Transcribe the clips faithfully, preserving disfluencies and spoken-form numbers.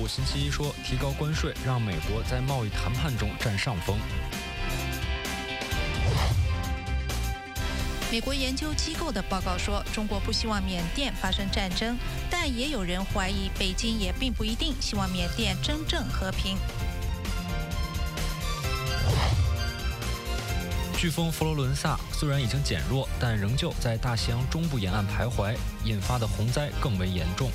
普星期一说，提高关税让美国在贸易谈判中占上风。 美国研究机构的报告说，中国不希望缅甸发生战争，但也有人怀疑北京也并不一定希望缅甸真正和平。 飓风佛罗伦萨虽然已经减弱，但仍旧在大西洋中部沿岸徘徊，引发的洪灾更为严重。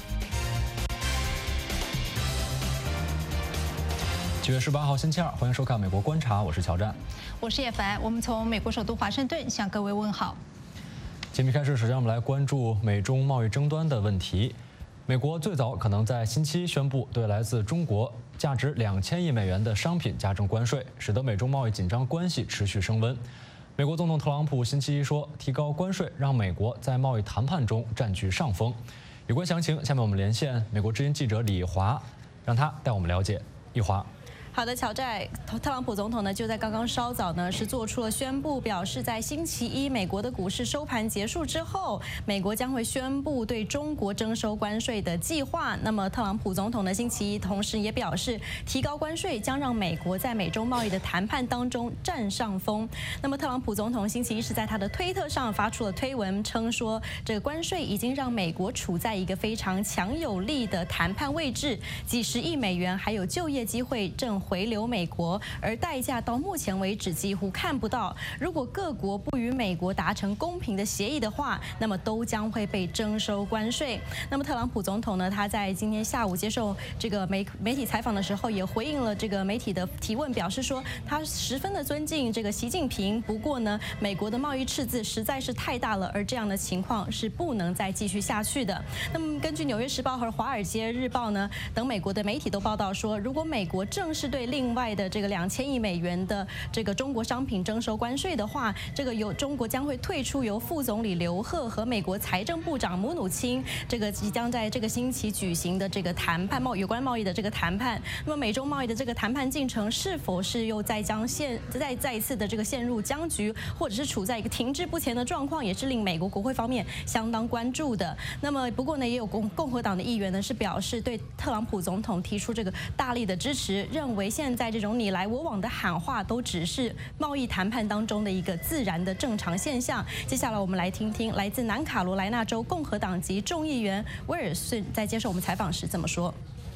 九月十八号星期二，欢迎收看《美国观察》，我是乔战， 我是叶凡，我们从美国首都华盛顿向各位问好。 节目开始，首先我们来关注美中贸易争端的问题。美国最早可能在星期一宣布对来自中国价值两千亿美元的商品加征关税，使得美中贸易紧张关系持续升温。美国总统特朗普星期一说，提高关税让美国在贸易谈判中占据上风。有关详情，下面我们连线美国之音记者李华，让他带我们了解。李华。 好的，乔寨，特朗普总统呢就在刚刚稍早呢是做出了宣布，表示在星期一美国的股市收盘结束之后，美国将会宣布对中国征收关税的计划。那么特朗普总统呢星期一同时也表示，提高关税将让美国在美中贸易的谈判当中占上风。那么特朗普总统星期一是在他的推特上发出了推文，称说这个关税已经让美国处在一个非常强有力的谈判位置，几十亿美元还有就业机会正回流美国，而代价到目前为止几乎看不到。如果各国不与美国达成公平的协议的话，那么都将会被征收关税。那么特朗普总统呢，他在今天下午接受这个媒媒体采访的时候，也回应了这个媒体的提问，表示说他十分的尊敬这个习近平。不过呢，美国的贸易赤字实在是太大了，而这样的情况是不能再继续下去的。那么根据《纽约时报》和《华尔街日报》呢等美国的媒体都报道说，如果美国正式对另外的这个两千亿美元的这个中国商品征收关税的话，这个由中国将会退出由副总理刘鹤和美国财政部长姆努钦这个即将在这个星期举行的这个谈判贸有关贸易的这个谈判。那么美中贸易的这个谈判进程是否是又再将陷再再一次的这个陷入僵局，或者是处在一个停滞不前的状况，也是令美国国会方面相当关注的。那么不过呢，也有共共和党的议员呢是表示对特朗普总统提出这个大力的支持，认为现在这种你来我往的喊话都只是贸易谈判当中的一个自然的正常现象。接下来我们来听听来自南卡罗来纳州共和党籍众议员威尔逊在接受我们采访时这么说。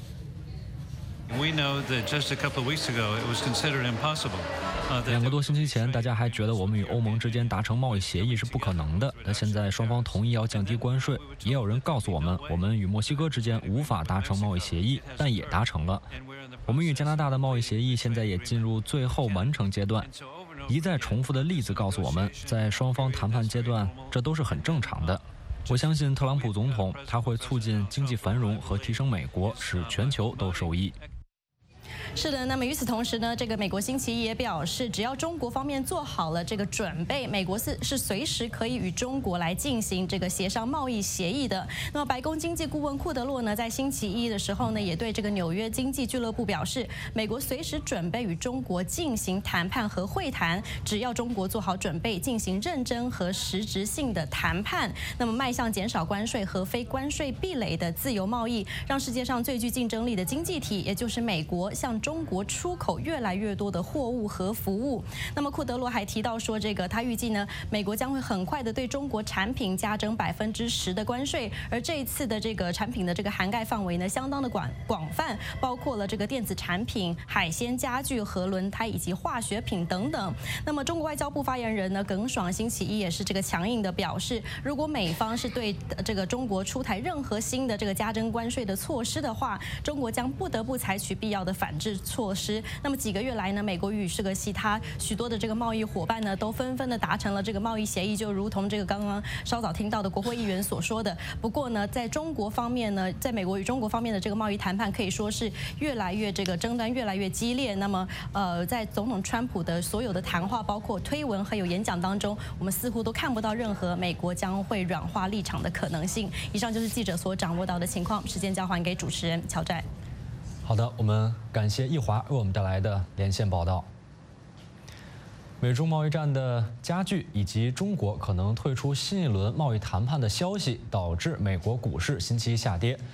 We know that just a couple of weeks ago it was considered impossible. 两个多星期前，大家还觉得我们与欧盟之间达成贸易协议是不可能的。但现在双方同意要降低关税，也有人告诉我们，我们与墨西哥之间无法达成贸易协议，但也达成了。我们与加拿大的贸易协议现在也进入最后完成阶段。一再重复的例子告诉我们，在双方谈判阶段，这都是很正常的。我相信特朗普总统他会促进经济繁荣和提升美国，使全球都受益。 是的，那么与此同时呢，这个美国星期一也表示，只要中国方面做好了这个准备，美国是是随时可以与中国来进行这个协商贸易协议的。那么白宫经济顾问库德洛呢，在星期一的时候呢，也对这个纽约经济俱乐部表示，美国随时准备与中国进行谈判和会谈，只要中国做好准备，进行认真和实质性的谈判，那么迈向减少关税和非关税壁垒的自由贸易，让世界上最具竞争力的经济体，也就是美国，向中国出口越来越多的货物和服务。那么库德罗还提到说，这个他预计呢，美国将会很快的对中国产品加征百分之十的关税，而这一次的这个产品的这个涵盖范围呢，相当的广广泛，包括了这个电子产品、海鲜、家具、核轮胎以及化学品等等。那么中国外交部发言人呢，耿爽星期一也是这个强硬的表示，如果美方是对这个中国出台任何新的这个加征关税的措施的话，中国将不得不采取必要的反制措施。那么几个月来呢，美国与这个其他许多的这个贸易伙伴呢，都纷纷的达成了这个贸易协议，就如同这个刚刚稍早听到的国会议员所说的。不过呢，在中国方面呢，在美国与中国方面的这个贸易谈判可以说是越来越这个争端越来越激烈。那么呃，在总统川普的所有的谈话，包括推文还有演讲当中，我们似乎都看不到任何美国将会软化立场的可能性。以上就是记者所掌握到的情况，时间交还给主持人乔寨。 好的，我们感谢易华为我们带来的连线报道。美中贸易战的加剧以及中国可能退出新一轮贸易谈判的消息，导致美国股市星期一下跌。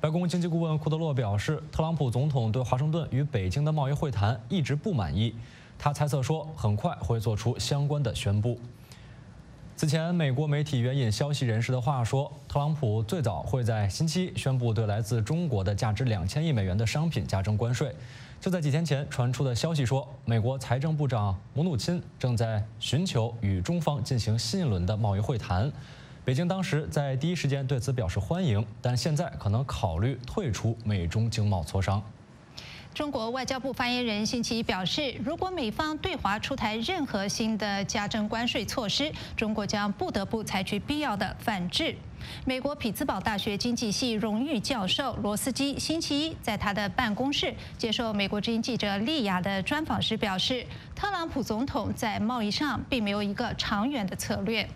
白宫经济顾问库德洛表示，特朗普总统对华盛顿与北京的贸易会谈一直不满意。他猜测说，很快会做出相关的宣布。此前，美国媒体援引消息人士的话说，特朗普最早会在星期一宣布对来自中国的价值两千亿美元的商品加征关税。就在几天前传出的消息说，美国财政部长姆努钦正在寻求与中方进行新一轮的贸易会谈。北京当时在第一时间对此表示欢迎，但现在可能考虑退出美中经贸磋商。 中国外交部发言人星期一表示，如果美方对华出台任何新的加征关税措施，中国将不得不采取必要的反制。美国匹兹堡大学经济系荣誉教授罗斯基星期一在他的办公室接受美国之音记者莉亚的专访时表示，特朗普总统在贸易上并没有一个长远的策略。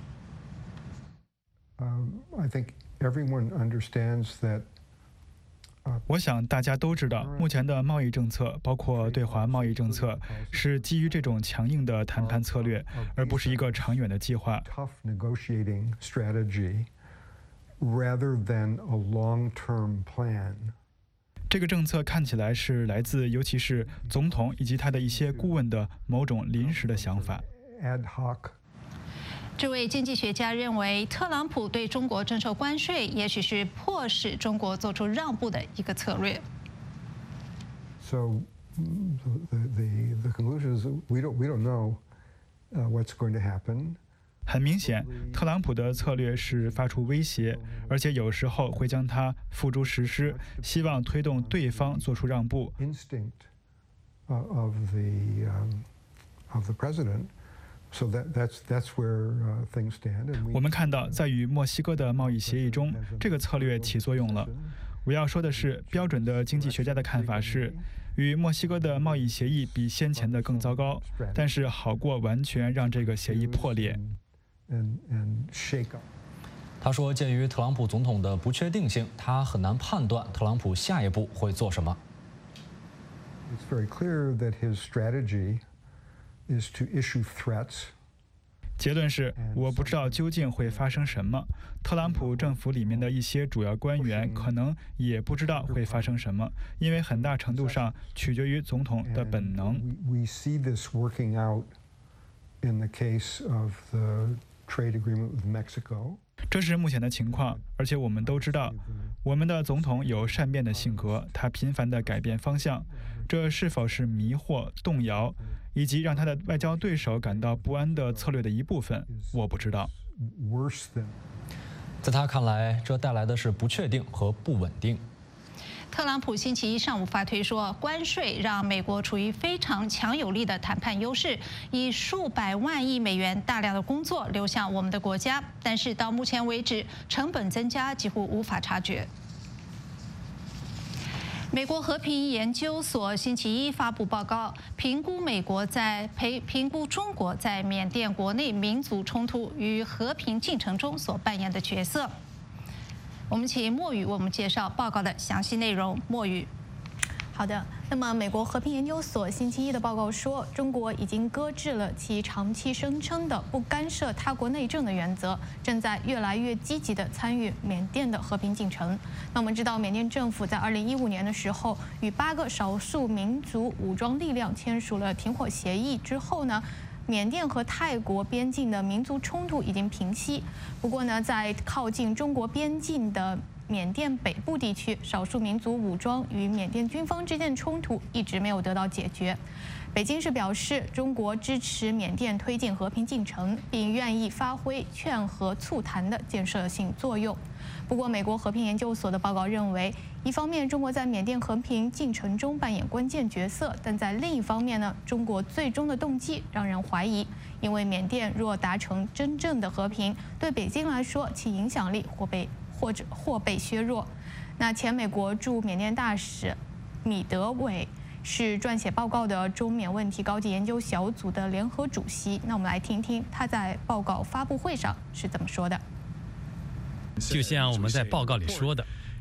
Um, I think everyone understands that. 我想大家都知道，目前的贸易政策，包括对华贸易政策，是基于这种强硬的谈判策略，而不是一个长远的计划。这个政策看起来是来自，尤其是总统以及他的一些顾问的某种临时的想法。 这位经济学家认为，特朗普对中国征收关税，也许是迫使中国做出让步的一个策略。 So the the the conclusion is we don't we don't know what's going to happen. 很明显，特朗普的策略是发出威胁，而且有时候会将它付诸实施，希望推动对方做出让步。 Instinct of the of the president. So that, that's, that's where, uh, things stand. 我们看到，在与墨西哥的贸易协议中，这个策略起作用了。我要说的是，标准的经济学家的看法是，与墨西哥的贸易协议比先前的更糟糕，但是好过完全让这个协议破裂。 他说，鉴于特朗普总统的不确定性，他很难判断特朗普下一步会做什么。 It's very clear that his strategy is to issue threats. 结论是，我不知道究竟会发生什么。特朗普政府里面的一些主要官员可能也不知道会发生什么，因为很大程度上取决于总统的本能。 We see this working out in the case of the trade agreement with Mexico. 这是目前的情况，而且我们都知道，我们的总统有善变的性格，他频繁地改变方向。这是否是迷惑、动摇，以及让他的外交对手感到不安的策略的一部分，我不知道。 在他看来，这带来的是不确定和不稳定。 特朗普星期一上午发推说，关税让美国处于非常强有力的谈判优势，以数百万亿美元大量的工作流向我们的国家，但是到目前为止，成本增加几乎无法察觉。美国和平研究所星期一发布报告，评估美国在评评估中国在缅甸国内民族冲突与和平进程中所扮演的角色。我们请莫宇为我们介绍报告的详细内容。莫宇。 好的，那么美国和平研究所星期一的报告说，中国已经搁置了其长期声称的不干涉他国内政的原则，正在越来越积极地参与缅甸的和平进程。那我们知道，缅甸政府在二零一五年的时候，与八个少数民族武装力量签署了停火协议之后呢，缅甸和泰国边境的民族冲突已经平息。不过呢，在靠近中国边境的缅甸北部地区，少数民族武装与缅甸军方之间的冲突一直没有得到解决。北京市表示，中国支持缅甸推进和平进程，并愿意发挥劝和促谈的建设性作用。不过，美国和平研究所的报告认为，一方面中国在缅甸和平进程中扮演关键角色，但在另一方面呢，中国最终的动机让人怀疑，因为缅甸若达成真正的和平，对北京来说，其影响力或被或者或被削弱。那前美国驻缅甸大使米德韦是撰写报告的中缅问题高级研究小组的联合主席。那我们来听听他在报告发布会上是怎么说的。 就像我们在报告里说的，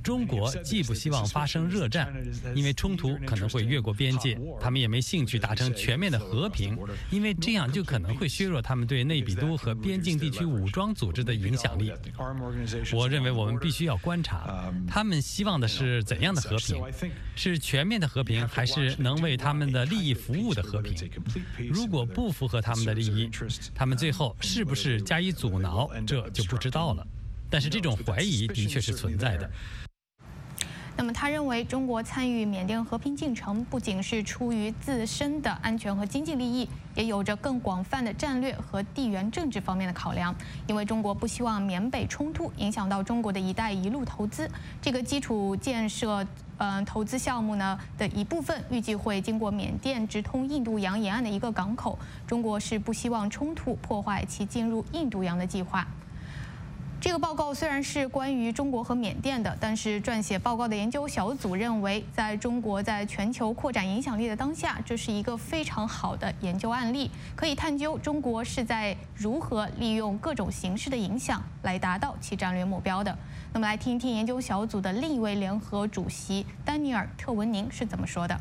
中国既不希望发生热战，因为冲突可能会越过边界，他们也没兴趣达成全面的和平，因为这样就可能会削弱他们对内比都和边境地区武装组织的影响力。我认为我们必须要观察，他们希望的是怎样的和平？是全面的和平，还是能为他们的利益服务的和平？如果不符合他们的利益，他们最后是不是加以阻挠，这就不知道了。但是这种怀疑的确是存在的。 那么他认为，中国参与缅甸和平进程不仅是出于自身的安全和经济利益，也有着更广泛的战略和地缘政治方面的考量。因为中国不希望缅北冲突影响到中国的一带一路投资，这个基础建设呃投资项目呢的一部分预计会经过缅甸直通印度洋沿岸的一个港口。中国是不希望冲突破坏其进入印度洋的计划。这个报告虽然是关于中国和缅甸的，但是撰写报告的研究小组认为，在中国在全球扩展影响力的当下，这是一个非常好的研究案例，可以探究中国是在如何利用各种形式的影响来达到其战略目标的。那么来听一听研究小组的另一位联合主席丹尼尔·特文宁是怎么说的。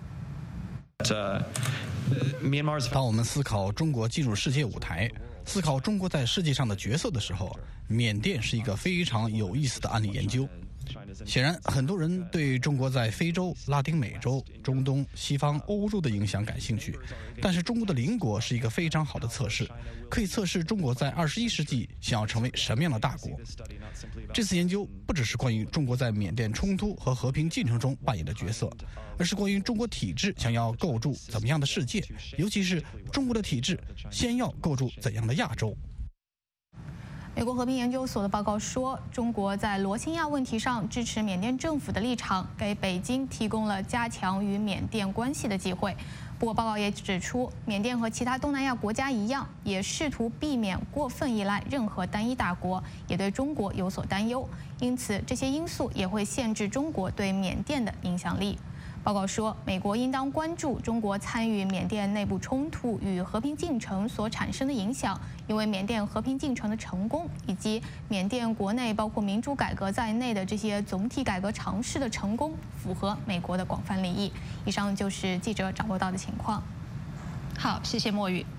当我们思考中国进入世界舞台，思考中国在世界上的角色的时候，缅甸是一个非常有意思的案例研究。显然，很多人对中国在非洲、拉丁美洲、中东、西方、欧洲的影响感兴趣，但是中国的邻国是一个非常好的测试，可以测试中国在二十一世纪想要成为什么样的大国。这次研究不只是关于中国在缅甸冲突和和平进程中扮演的角色，而是关于中国体制想要构筑怎么样的世界，尤其是中国的体制先要构筑怎样的亚洲。 美国和平研究所的报告说，中国在罗兴亚问题上支持缅甸政府的立场，给北京提供了加强与缅甸关系的机会。不过，报告也指出，缅甸和其他东南亚国家一样，也试图避免过分依赖任何单一大国，也对中国有所担忧。因此，这些因素也会限制中国对缅甸的影响力。报告说，美国应当关注中国参与缅甸内部冲突与和平进程所产生的影响，因为缅甸和平进程的成功以及缅甸国内包括民主改革在内的这些总体改革尝试的成功，符合美国的广泛利益。以上就是记者掌握到的情况。好，谢谢墨雨。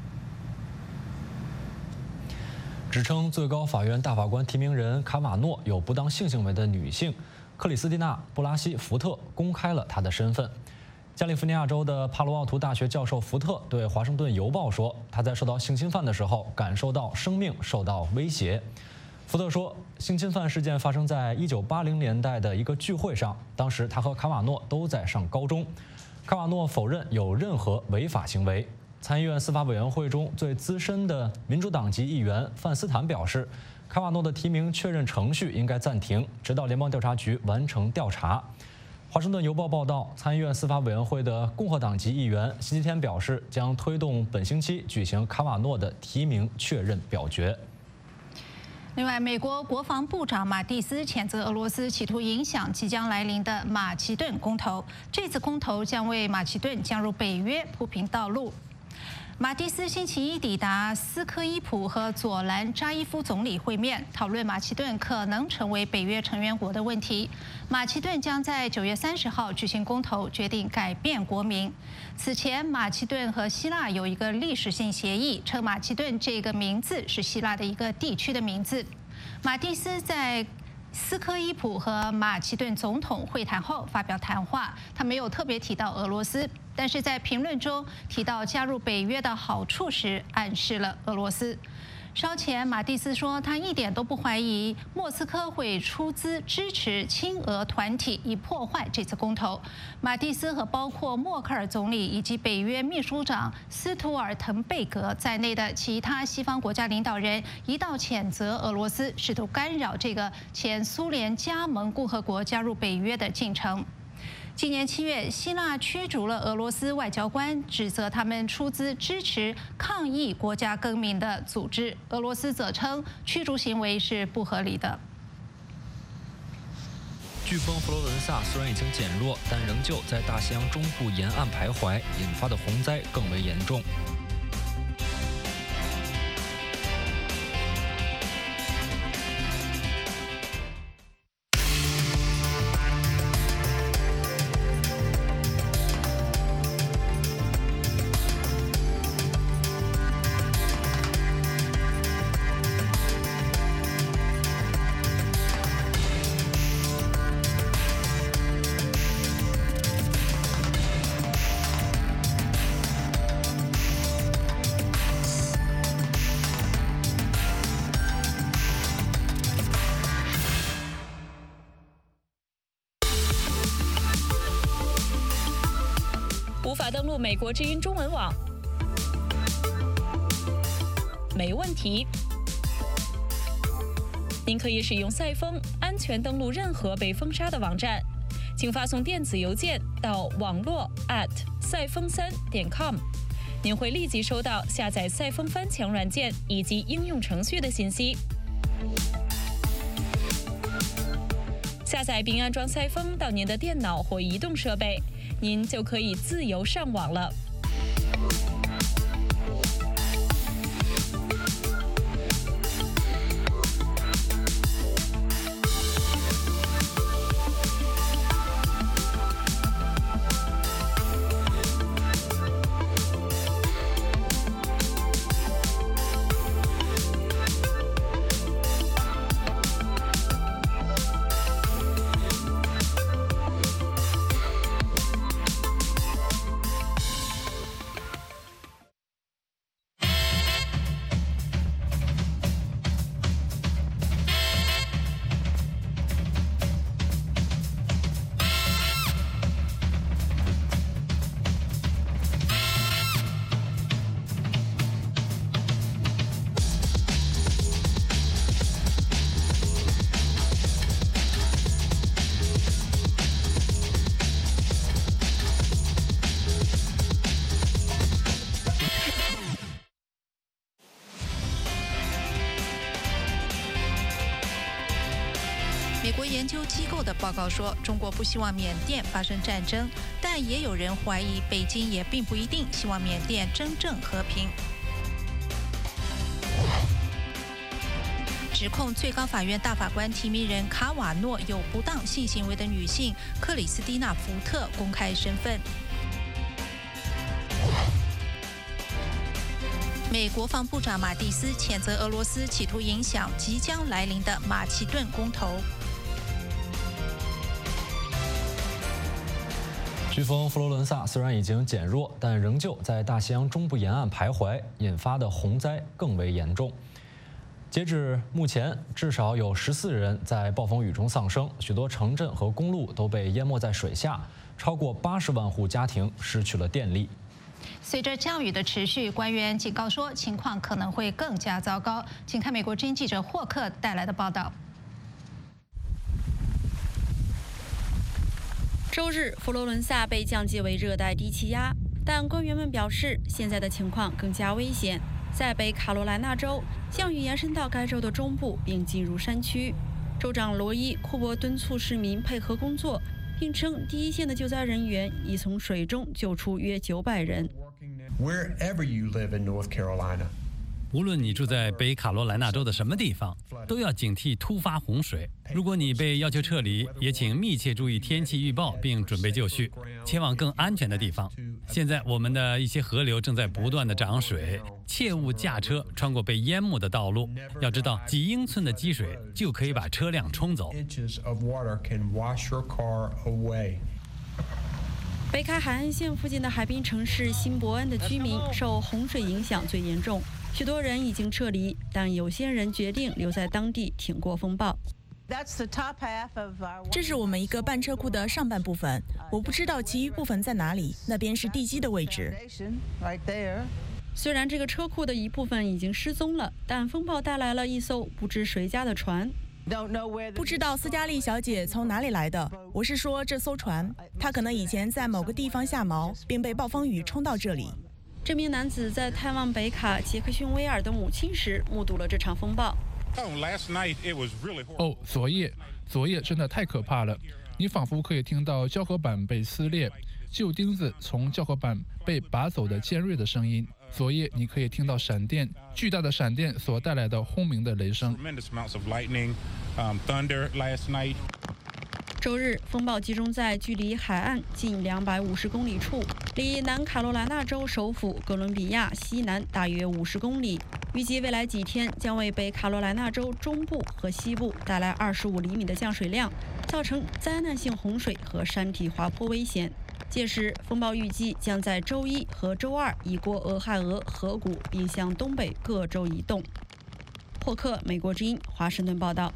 指称最高法院大法官提名人卡瓦诺有不当性行为的女性克里斯蒂娜·布拉西福特公开了她的身份。加利福尼亚州的帕罗奥图大学教授福特对《华盛顿邮报》说，他在受到性侵犯的时候感受到生命受到威胁。福特说，性侵犯事件发生在一九八零年代的一个聚会上，当时他和卡瓦诺都在上高中。卡瓦诺否认有任何违法行为。参议院司法委员会中最资深的民主党籍议员范斯坦表示，卡瓦诺的提名确认程序应该暂停，直到联邦调查局完成调查。华盛顿邮报报道，参议院司法委员会的共和党籍议员星期天表示，将推动本星期举行卡瓦诺的提名确认表决。 另外，美国国防部长马蒂斯谴责俄罗斯企图影响即将来临的马其顿公投，这次公投将为马其顿加入北约铺平道路。马蒂斯星期一抵达斯科伊普和佐兰扎伊夫总理会面，讨论马其顿可能成为北约成员国的问题。马其顿将在九月三十号举行公投，决定改变国名。此前，马其顿和希腊有一个历史性协议，称马其顿这个名字是希腊的一个地区的名字。马蒂斯在斯科伊普和马其顿总统会谈后发表谈话，他没有特别提到俄罗斯，但是在评论中提到加入北约的好处时，暗示了俄罗斯。稍前，马蒂斯说他一点都不怀疑莫斯科会出资支持亲俄团体以破坏这次公投。马蒂斯和包括默克尔总理以及北约秘书长斯图尔滕贝格在内的其他西方国家领导人一道谴责俄罗斯试图干扰这个前苏联加盟共和国加入北约的进程。今年七月，希腊驱逐了俄罗斯外交官，指责他们出资支持抗议国家更名的组织。俄罗斯则称驱逐行为是不合理的。 飓风佛罗伦萨虽然已经减弱，但仍旧在大西洋中部沿岸徘徊，引发的洪灾更为严重。 登录美国之音中文网。没问题。您可以使用赛风安全登录任何被封杀的网站，请发送电子邮件到网络 at 赛风三点 com， 您会立即收到下载赛风翻墙软件以及应用程序的信息。下载并安装赛风到您的电脑或移动设备，您就可以自由上网了。 美国研究机构的报告说，中国不希望缅甸发生战争，但也有人怀疑北京也并不一定希望缅甸真正和平。指控最高法院大法官提名人卡瓦诺有不当性行为的女性克里斯蒂娜·福特公开身份。美国防部长马蒂斯谴责俄罗斯企图影响即将来临的马其顿公投。 飓风佛罗伦萨虽然已经减弱，但仍旧在大西洋中部沿岸徘徊，引发的洪灾更为严重。截至目前，至少有十四人在暴风雨中丧生，许多城镇和公路都被淹没在水下，超过八十万户家庭失去了电力。 随着降雨的持续，官员警告说情况可能会更加糟糕。请看美国之音记者霍克带来的报道。 周日，佛罗伦萨被降级为热带低气压，但官员们表示，现在的情况更加危险。在北卡罗来纳州，降雨延伸到该州的中部，并进入山区。州长罗伊·库珀敦促市民配合工作，并称第一线的救灾人员已从水中救出约九百人。 Wherever you live in North Carolina. 无论你住在北卡罗来纳州的什么地方，都要警惕突发洪水。如果你被要求撤离，也请密切注意天气预报，并准备就绪，前往更安全的地方。现在我们的一些河流正在不断的涨水，切勿驾车穿过被淹没的道路。要知道，几英寸的积水就可以把车辆冲走。 北卡海岸线附近的海滨城市新伯恩的居民受洪水影响最严重，许多人已经撤离，但有些人决定留在当地挺过风暴。 这是我们一个半车库的上半部分，我不知道其余部分在哪里，那边是地基的位置。 虽然这个车库的一部分已经失踪了，但风暴带来了一艘不知谁家的船。 不知道斯嘉丽小姐从哪里来的，我是说这艘船，她可能以前在某个地方下锚，并被暴风雨冲到这里。 这名男子在探望北卡杰克逊威尔的母亲时，目睹了这场风暴。 哦，昨夜，昨夜真的太可怕了，你仿佛可以听到胶合板被撕裂，旧钉子从胶合板被拔走的尖锐的声音。昨夜你可以听到闪电，巨大的闪电所带来的轰鸣的雷声。 周日，风暴集中在距离海岸近两百五十公里处，离南卡罗来纳州首府哥伦比亚西南大约五十公里。预计未来几天将为北卡罗来纳州中部和西部带来二十五厘米的降水量，造成灾难性洪水和山体滑坡危险。届时，风暴预计将在周一和周二移过俄亥俄河谷，并向东北各州移动。霍克，美国之音，华盛顿报道。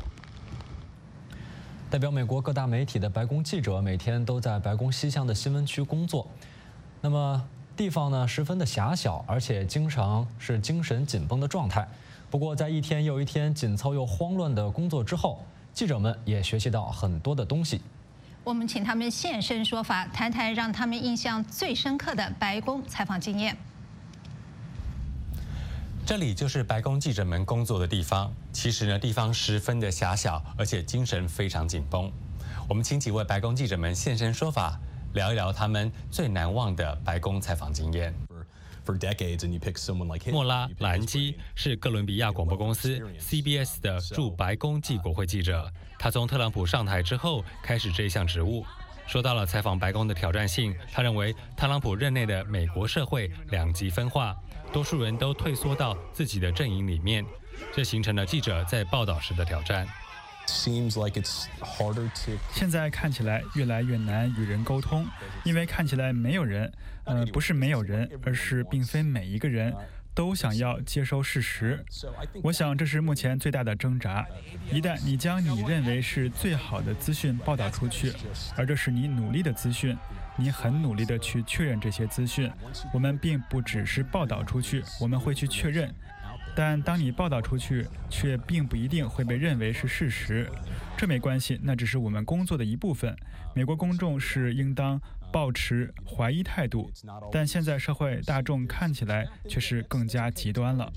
代表美国各大媒体的白宫记者每天都在白宫西厢的新闻区工作。那么， 地方呢十分的狭小，而且经常是精神紧绷的状态。不过，在一天又一天紧凑又慌乱的工作之后，记者们也学习到很多的东西。 我们请他们现身说法，谈谈让他们印象最深刻的白宫采访经验。 这里就是白宫记者们工作的地方。其实呢，地方十分的狭小，而且精神非常紧绷。我们请几位白宫记者们现身说法，聊一聊他们最难忘的白宫采访经验。莫拉·兰基是哥伦比亚广播公司 C B S 的驻白宫暨国会记者。他从特朗普上台之后开始这一项职务。说到了采访白宫的挑战性，他认为特朗普任内的美国社会两极分化，多数人都退缩到自己的阵营里面，这形成了记者在报道时的挑战。 现在看起来越来越难与人沟通，因为看起来没有人，呃，不是没有人，而是并非每一个人都想要接收事实。我想这是目前最大的挣扎。一旦你将你认为是最好的资讯报道出去，而这是你努力的资讯，你很努力地去确认这些资讯。我们并不只是报道出去，我们会去确认。但当你报道出去，却并不一定会被认为是事实。这没关系，那只是我们工作的一部分。美国公众是应当抱持怀疑态度，但现在社会大众看起来却是更加极端了。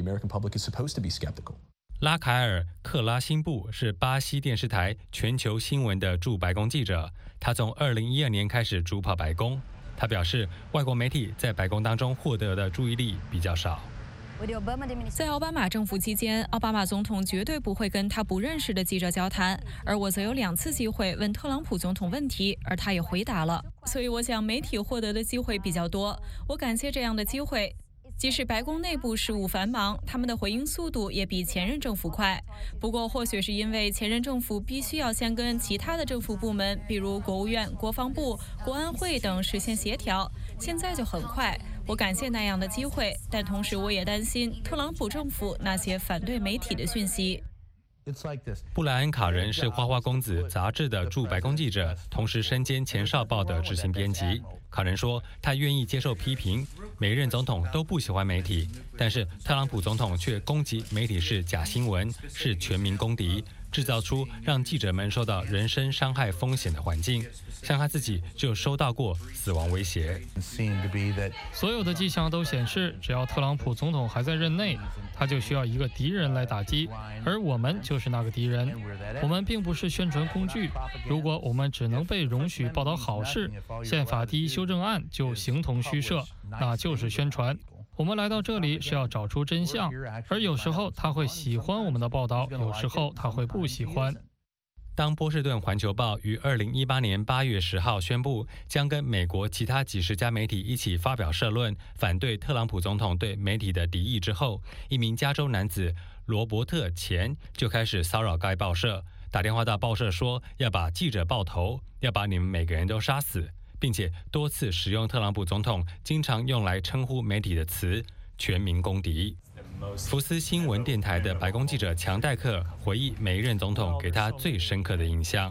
拉凯尔·克拉辛布是巴西电视台全球新闻的驻白宫记者，他从二零一二年开始主跑白宫。他表示，外国媒体在白宫当中获得的注意力比较少。 在奥巴马政府期间，奥巴马总统绝对不会跟他不认识的记者交谈，而我则有两次机会问特朗普总统问题，而他也回答了。所以我想媒体获得的机会比较多，我感谢这样的机会。即使白宫内部事务繁忙，他们的回应速度也比前任政府快。不过，或许是因为前任政府必须要先跟其他的政府部门，比如国务院、国防部、国安会等实现协调，现在就很快。我感谢那样的机会，但同时我也担心特朗普政府那些反对媒体的讯息。 布莱恩·卡仁是《花花公子》杂志的驻白宫记者，同时身兼前哨报的执行编辑。卡仁说，他愿意接受批评，每任总统都不喜欢媒体，但是特朗普总统却攻击媒体是假新闻，是全民公敌，制造出让记者们受到人身伤害风险的环境。像他自己就收到过死亡威胁。 所有的迹象都显示，只要特朗普总统还在任内，他就需要一个敌人来打击，而我们就是那个敌人。我们并不是宣传工具，如果我们只能被容许报道好事，宪法第一修正案就形同虚设，那就是宣传。我们来到这里是要找出真相，而有时候他会喜欢我们的报道，有时候他会不喜欢。 当波士顿环球报于二零一八年八月十号宣布将跟美国其他几十家媒体一起发表社论，反对特朗普总统对媒体的敌意之后，一名加州男子罗伯特·钱就开始骚扰该报社，打电话到报社说要把记者爆头，要把你们每个人都杀死，并且多次使用特朗普总统经常用来称呼媒体的词“全民公敌”。福斯新闻电台的白宫记者强代克回忆每一任总统给他最深刻的印象。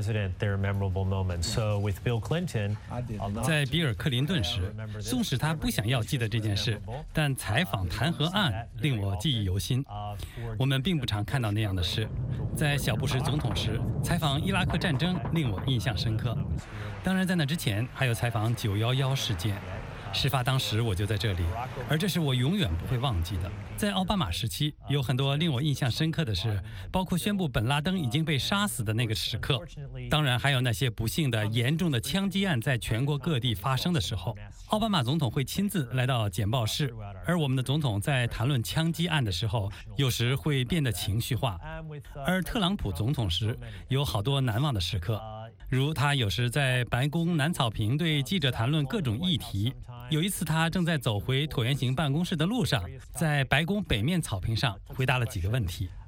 在比尔·克林顿时，纵使他不想要记得这件事，但采访弹劾案令我记忆犹新。我们并不常看到那样的事。在小布什总统时，采访伊拉克战争令我印象深刻。当然，在那之前还有采访九一一事件。事发当时我就在这里，而这是我永远不会忘记的。在奥巴马时期，有很多令我印象深刻的事，包括宣布本拉登已经被杀死的那个时刻，当然还有那些不幸的严重的枪击案在全国各地发生的时候，奥巴马总统会亲自来到简报室，而我们的总统在谈论枪击案的时候，有时会变得情绪化。而特朗普总统时，有好多难忘的时刻，如他有时在白宫南草坪对记者谈论各种议题。有一次，他正在走回椭圆形办公室的路上，在白宫北面草坪上回答了几个问题。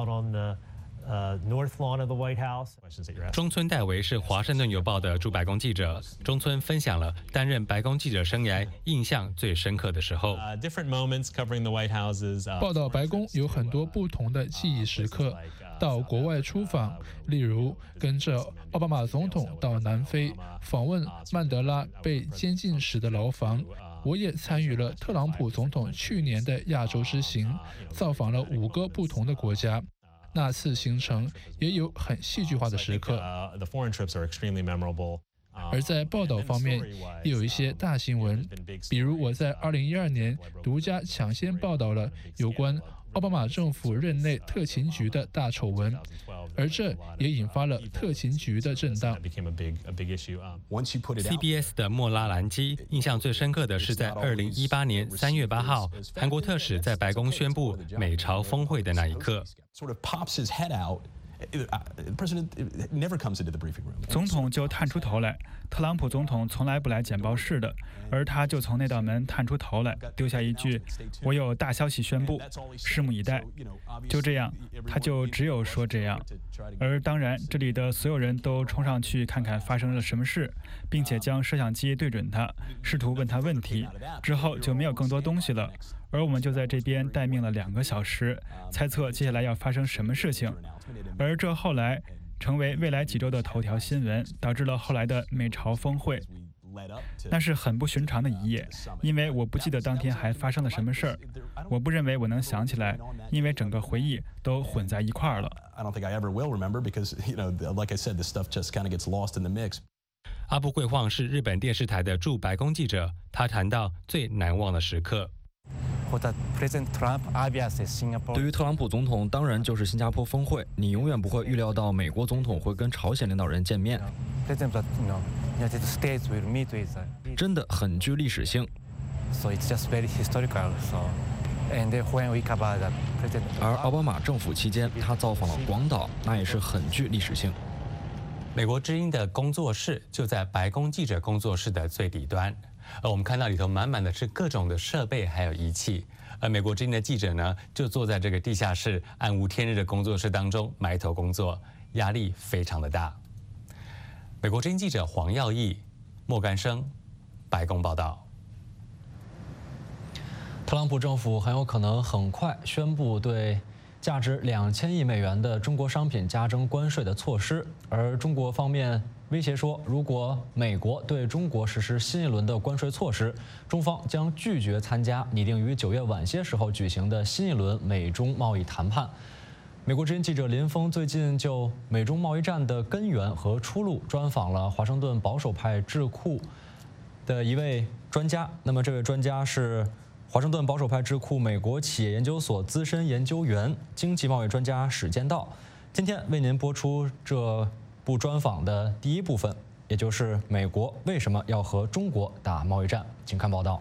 中村代维是华盛顿邮报的驻白宫记者。中村分享了担任白宫记者生涯印象最深刻的时候。 报道白宫有很多不同的记忆时刻。到国外出访，例如跟着奥巴马总统到南非访问曼德拉被监禁时的牢房， 我也参与了特朗普总统去年的亚洲之行，造访了五个不同的国家。那次行程也有很戏剧化的时刻。而在报道方面，也有一些大新闻，比如我在二零一二年独家抢先报道了有关奥巴马政府任内特勤局的大丑闻，而这也引发了特勤局的震荡。 C B S 的莫拉兰基印象最深刻的是在二零一八年三月八号，韩国特使在白宫宣布美朝峰会的那一刻。 总统就探出头来，特朗普总统从来不来简报室的，而他就从那道门探出头来，丢下一句：“我有大消息宣布，拭目以待。”就这样，他就只有说这样。而当然，这里的所有人都冲上去看看发生了什么事，并且将摄像机对准他，试图问他问题。之后就没有更多东西了，而我们就在这边待命了两个小时，猜测接下来要发生什么事情。而这后来成为未来几周的头条新闻，导致了后来的美朝峰会。那是很不寻常的一夜，因为我不记得当天还发生了什么事儿，我不认为我能想起来，因为整个回忆都混在一块儿了。 阿部贵晃是日本电视台的驻白宫记者，他谈到最难忘的时刻。 对于特朗普总统，当然就是新加坡峰会。你永远不会预料到美国总统会跟朝鲜领导人见面，真的很具历史性。而奥巴马政府期间，他造访了广岛，那也是很具历史性。 美国之音的工作室就在白宫记者工作室的最底端。而我们看到里头满满的是各种的设备还有仪器，而美国之音的记者呢，就坐在这个地下室暗无天日的工作室当中埋头工作，压力非常的大。美国之音记者黄耀义、莫干生，白宫报道。 特朗普政府很有可能很快宣布对价值两千亿美元的中国商品加征关税的措施，而中国方面威胁说，如果美国对中国实施新一轮的关税措施，中方将拒绝参加拟定于九月晚些时候举行的新一轮美中贸易谈判。美国之音记者林峰最近就美中贸易战的根源和出路专访了华盛顿保守派智库的一位专家。那么这位专家是华盛顿保守派智库美国企业研究所资深研究员、经济贸易专家史建道。今天为您播出这部专访的第一部分，也就是美国为什么要和中国打贸易战，请看报道。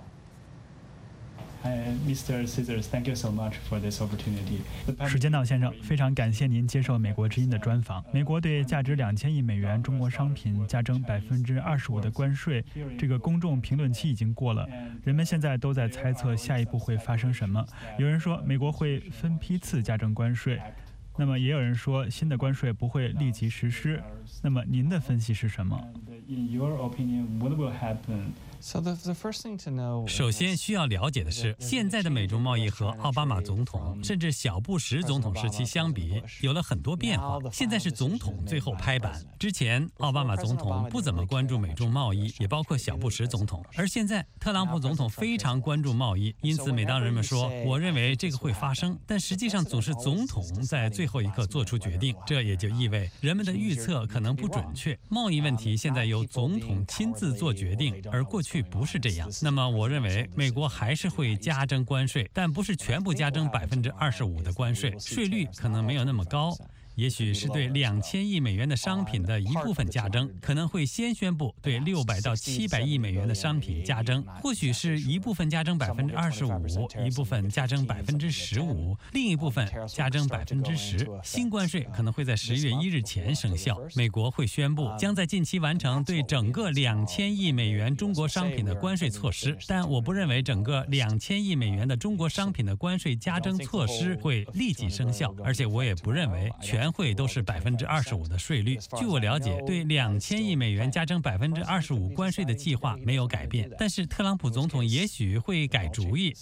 Hi, Mister Scissors, thank you so much for this opportunity. 史建道先生，非常感谢您接受美国之音的专访。美国对价值两千亿美元中国商品加征百分之二十五的关税，这个公众评论期已经过了，人们现在都在猜测下一步会发生什么。有人说美国会分批次加征关税。那么也有人说新的关税不会立即实施，那么您的分析是什么？ In your opinion, what will happen? 首先需要了解的是，现在的美中贸易和奥巴马总统甚至小布什总统时期相比，有了很多变化。现在是总统最后拍板，之前奥巴马总统不怎么关注美中贸易，也包括小布什总统。而现在特朗普总统非常关注贸易，因此每当人们说我认为这个会发生，但实际上总是总统在最后一刻做出决定，这也就意味人们的预测可能不准确。贸易问题现在由总统亲自做决定，而过去不是这样。那么我认为美国还是会加征关税，但不是全部加征百分之二十五的关税，税率可能没有那么高。也许是对两千亿美元的商品的一部分加征，可能会先宣布对六百到七百亿美元的商品加征，或许是一部分加征百分之二十五，一部分加征百分之十五，另一部分加征百分之十。新关税可能会在十月一日前生效。美国会宣布将在近期完成对整个两千亿美元中国商品的关税措施，但我不认为整个两千亿美元的中国商品的关税加征措施会立即生效，而且我也不认为全会都是百分之二十五的税率。据我了解，对两千亿美元加征百分之二十五关税的计划没有改变，但是特朗普总统也许会改主意。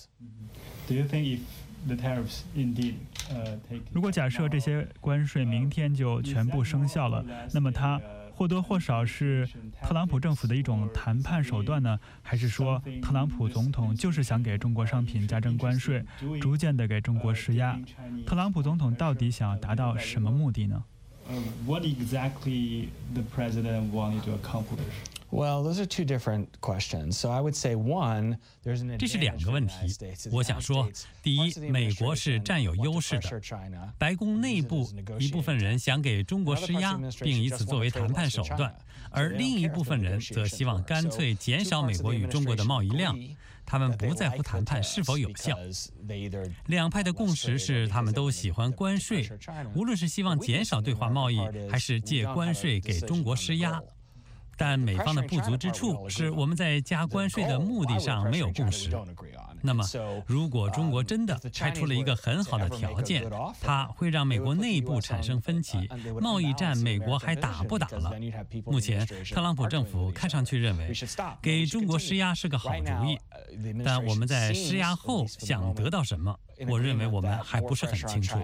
如果假设这些关税明天就全部生效了，那么他或多或少是特朗普政府的一种谈判手段呢？还是说特朗普总统就是想给中国商品加征关税，逐渐的给中国施压？特朗普总统到底想达到什么目的呢？ What exactly the president wanted to accomplish? Well, those are two different questions. So I would say one, there's an 这是两个问题。我想说，第一，美国是占有优势的。白宫内部一部分人想给中国施压，并以此作为谈判手段，而另一部分人则希望干脆减少美国与中国的贸易量。他们不在乎谈判是否有效。两派的共识是，他们都喜欢关税，无论是希望减少对华贸易，还是借关税给中国施压。但美方的不足之处是，我们在加关税的目的上没有共识。那么，如果中国真的开出了一个很好的条件，它会让美国内部产生分歧，贸易战美国还打不打了？目前，特朗普政府看上去认为给中国施压是个好主意，但我们在施压后想得到什么，我认为我们还不是很清楚。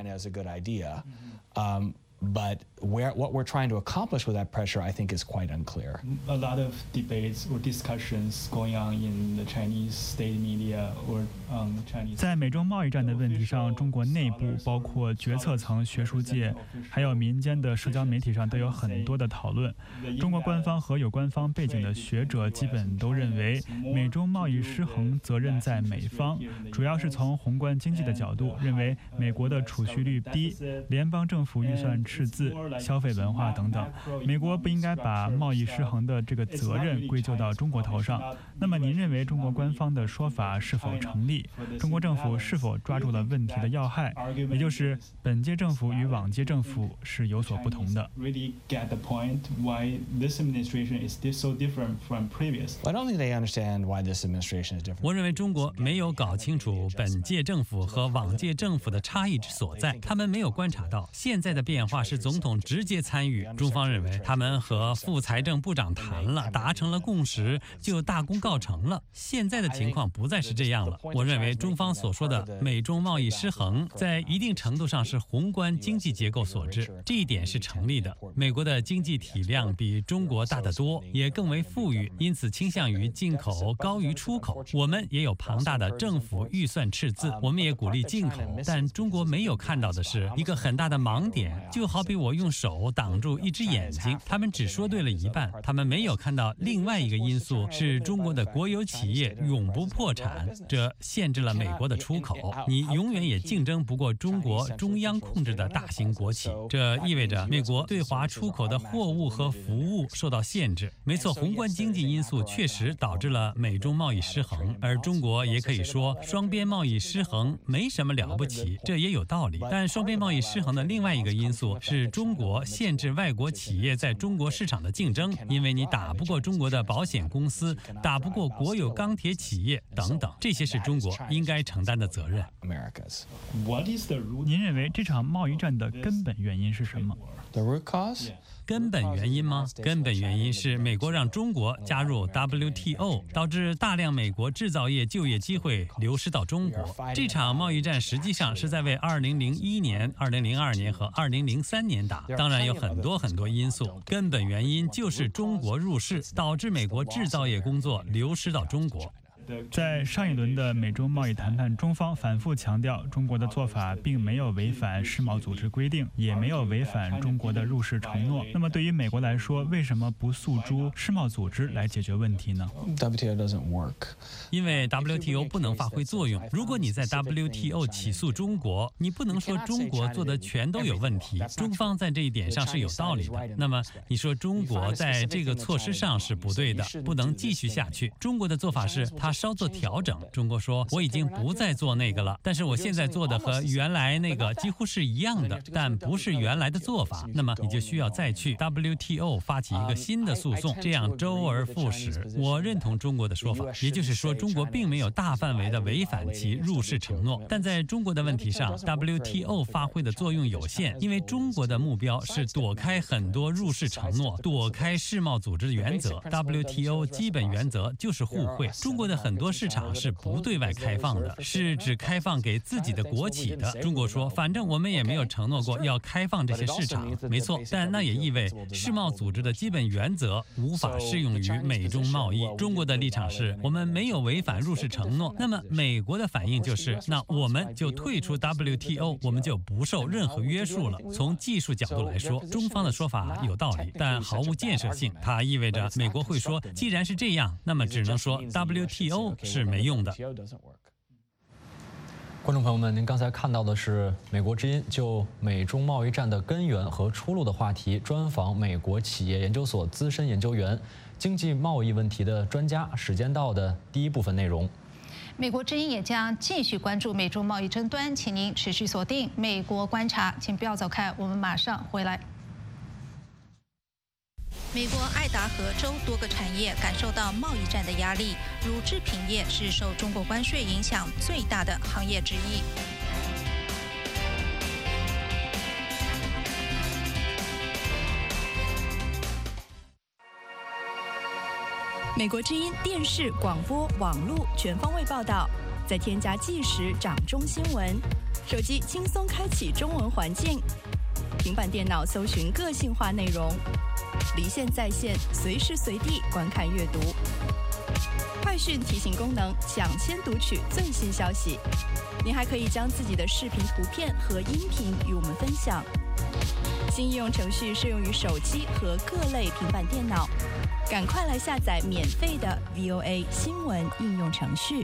But where, what we're trying to accomplish with that pressure, I think, is quite unclear. A lot of debates or discussions going on in the Chinese state media or um, Chinese. 在美中贸易战的问题上，中国内部包括决策层、学术界，还有民间的社交媒体上都有很多的讨论。中国官方和有官方背景的学者基本都认为，美中贸易失衡责任在美方，主要是从宏观经济的角度，认为美国的储蓄率低，联邦政府预算赤字、消费文化等等，美国不应该把贸易失衡的这个责任归咎到中国头上。那么您认为中国官方的说法是否成立？中国政府是否抓住了问题的要害？也就是本届政府与往届政府是有所不同的。 我认为中国没有搞清楚本届政府和往届政府的差异之所在，他们没有观察到现在的变化是总统直接参与。中方认为他们和副财政部长谈了，达成了共识，就大功告成了。现在的情况不再是这样了。我认为中方所说的美中贸易失衡，在一定程度上是宏观经济结构所致，这一点是成立的。美国的经济体量比中国大得多，也更为富裕，因此倾向于进口高于出口。我们也有庞大的政府预算赤字，我们也鼓励进口。但中国没有看到的是一个很大的盲点，就好比我用手挡住一只眼睛，他们只说对了一半，他们没有看到另外一个因素是中国的国有企业永不破产，这限制了美国的出口，你永远也竞争不过中国中央控制的大型国企，这意味着美国对华出口的货物和服务受到限制。没错，宏观经济因素确实导致了美中贸易失衡，而中国也可以说双边贸易失衡没什么了不起，这也有道理。但双边贸易失衡的另外一个因素是中国限制外国企业在中国市场的竞争，因为你打不过中国的保险公司，打不过国有钢铁企业等等，这些是中国应该承担的责任。 您认为这场贸易战的根本原因是什么？ The root cause? 根本原因吗？根本原因是美国让中国加入 W T O， 导致大量美国制造业就业机会流失到中国。这场贸易战实际上是在为二零零一年、二零零二年和二零零三年打。当然有很多很多因素，根本原因就是中国入市，导致美国制造业工作流失到中国。 在上一轮的美中贸易谈判，中方反复强调，中国的做法并没有违反世贸组织规定，也没有违反中国的入世承诺。那么，对于美国来说，为什么不诉诸世贸组织来解决问题呢 ？W T O doesn't work， 因为 W T O 不能发挥作用。如果你在 W T O 起诉中国，你不能说中国做的全都有问题，中方在这一点上是有道理的。那么，你说中国在这个措施上是不对的，不能继续下去。中国的做法是，他 稍作调整。中国说我已经不再做那个了，但是我现在做的和原来那个几乎是一样的，但不是原来的做法。那么你就需要再去 W T O 发起一个新的诉讼，这样周而复始。我认同中国的说法，也就是说中国并没有大范围的违反其入世承诺，但在中国的问题上 ，W T O 发挥的作用有限，因为中国的目标是躲开很多入世承诺，躲开世贸组织的原则。W T O 基本原则就是互惠，中国的很很多市场是不对外开放的，是只开放给自己的国企的。中国说，反正我们也没有承诺过要开放这些市场，没错，但那也意味世贸组织的基本原则无法适用于美中贸易。中国的立场是，我们没有违反入世承诺。那么美国的反应就是，那我们就退出 W T O， 我们就不受任何约束了。从技术角度来说，中方的说法有道理，但毫无建设性。它意味着美国会说，既然是这样，那么只能说 W T O 是没用的。 观众朋友们，您刚才看到的是美国之音就美中贸易战的根源和出路的话题专访美国企业研究所资深研究员、经济贸易问题的专家史坚道的第一部分内容。 美国之音也将继续关注美中贸易争端，请您持续锁定美国观察，请不要走开，我们马上回来。美国爱达荷州多个产业感受到贸易战的压力，乳制品业是受中国关税影响最大的行业之一。 美国之音电视、广播、网络全方位报道，再添加即时掌中新闻，手机轻松开启中文环境，平板电脑搜寻个性化内容。离线在线，随时随地观看阅读。快讯提醒功能，抢先读取最新消息。您还可以将自己的视频、图片和音频与我们分享。新应用程序适用于手机和各类平板电脑，赶快来下载免费的 V O A 新闻应用程序。